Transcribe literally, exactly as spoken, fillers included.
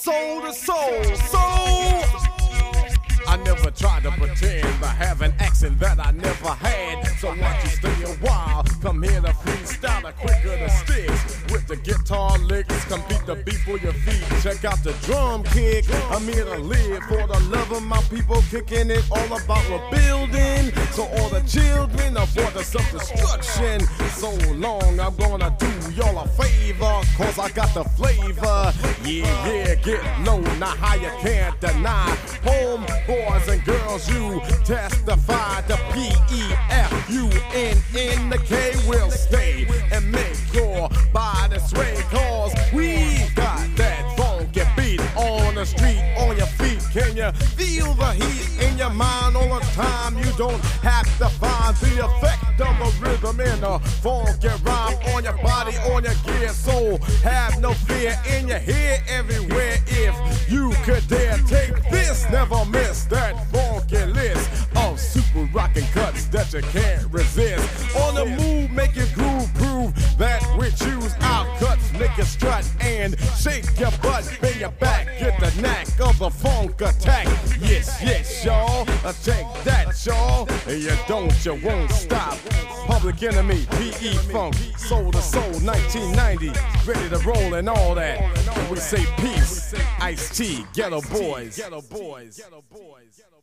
soul to soul, soul. I never tried to pretend I have an accent that I never had. So once you stay a while, come here to freestyle, a quicker the sticks. With the guitar licks, come beat the beat for your feet. Check out the drum kick. I'm here to live for the love of my people, kicking it all about rebuilding. So all the children avoid the self-destruction. So long, I'm gonna do y'all a favor, cause I got the flavor. Yeah, yeah, get low, now how you can't deny. Home boys and girls, you testify. The P E F U N N, the K will stay and make your body sway, cause we got that funky beat on the street, on your feet. Can you feel the heat in your mind all the time? You don't have to find the effect of a rhythm in a funky rhyme on your body, on your gear. So have no fear in your head everywhere. If you could dare take this, never miss that funky list of super rockin' cuts that you can't resist. On the move, make your groove prove that we choose our cuts. Make you strut and shake your butt, bend your back, get the knack of the funk attack. Yes, yes, y'all, uh, take that, y'all. You don't, you won't stop. Public Enemy, P E Funk, Soul to Soul, nineteen ninety, ready to roll and all that. We say peace, Ice-T, Ghetto Boys.